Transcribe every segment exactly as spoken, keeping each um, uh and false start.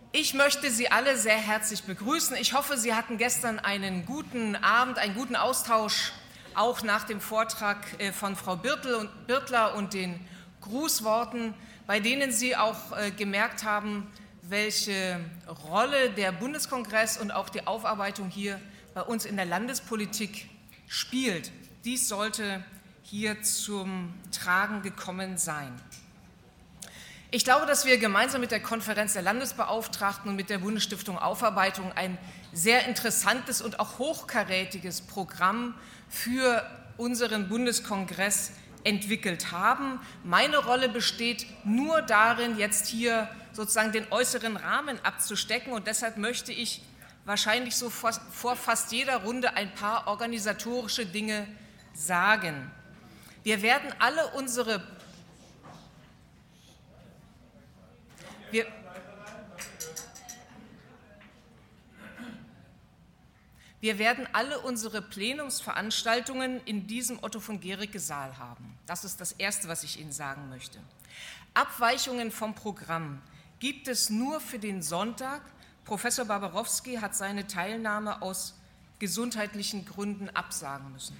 Ich möchte Sie alle sehr herzlich begrüßen. Ich hoffe, Sie hatten gestern einen guten Abend, einen guten Austausch, auch nach dem Vortrag von Frau Birtler und den Grußworten, bei denen Sie auch gemerkt haben, welche Rolle der Bundeskongress und auch die Aufarbeitung hier bei uns in der Landespolitik spielt. Dies sollte hier zum Tragen gekommen sein. Ich glaube, dass wir gemeinsam mit der Konferenz der Landesbeauftragten und mit der Bundesstiftung Aufarbeitung ein sehr interessantes und auch hochkarätiges Programm für unseren Bundeskongress entwickelt haben. Meine Rolle besteht nur darin, jetzt hier sozusagen den äußeren Rahmen abzustecken, und deshalb möchte ich wahrscheinlich so vor fast jeder Runde ein paar organisatorische Dinge sagen. Wir werden alle unsere Wir, wir werden alle unsere Plenumsveranstaltungen in diesem Otto von Guericke Saal haben. Das ist das Erste, was ich Ihnen sagen möchte. Abweichungen vom Programm gibt es nur für den Sonntag. Professor Barbarowski hat seine Teilnahme aus gesundheitlichen Gründen absagen müssen.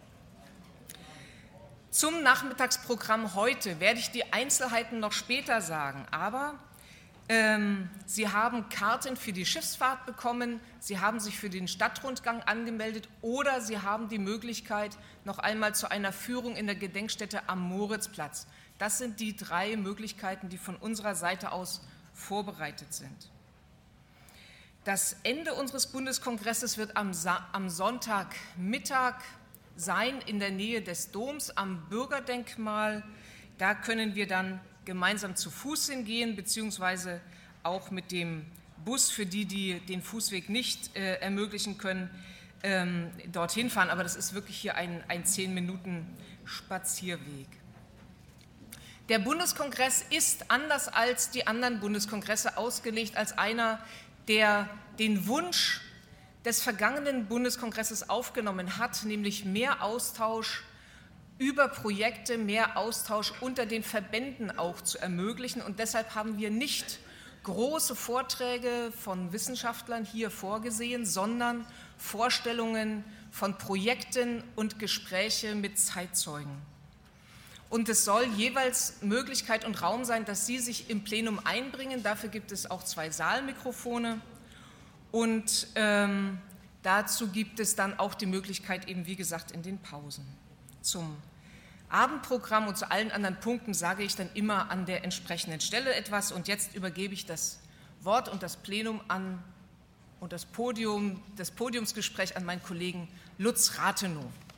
Zum Nachmittagsprogramm heute werde ich die Einzelheiten noch später sagen, aber ähm, Sie haben Karten für die Schiffsfahrt bekommen, Sie haben sich für den Stadtrundgang angemeldet oder Sie haben die Möglichkeit noch einmal zu einer Führung in der Gedenkstätte am Moritzplatz. Das sind die drei Möglichkeiten, die von unserer Seite aus vorbereitet sind. Das Ende unseres Bundeskongresses wird am, Sa- am Sonntagmittag sein in der Nähe des Doms am Bürgerdenkmal. Da können wir dann gemeinsam zu Fuß hingehen, beziehungsweise auch mit dem Bus für die, die den Fußweg nicht äh, ermöglichen können, ähm, dorthin fahren. Aber das ist wirklich hier ein, ein zehn Minuten Spazierweg. Der Bundeskongress ist anders als die anderen Bundeskongresse ausgelegt als einer, der den Wunsch des vergangenen Bundeskongresses aufgenommen hat, nämlich mehr Austausch über Projekte, mehr Austausch unter den Verbänden auch zu ermöglichen. Und deshalb haben wir nicht große Vorträge von Wissenschaftlern hier vorgesehen, sondern Vorstellungen von Projekten und Gespräche mit Zeitzeugen. Und es soll jeweils Möglichkeit und Raum sein, dass Sie sich im Plenum einbringen. Dafür gibt es auch zwei Saalmikrofone. Und ähm, dazu gibt es dann auch die Möglichkeit, eben wie gesagt, in den Pausen. Zum Abendprogramm und zu allen anderen Punkten sage ich dann immer an der entsprechenden Stelle etwas. Und jetzt übergebe ich das Wort und das Plenum an und das Podium, das Podiumsgespräch an meinen Kollegen Lutz Rathenow.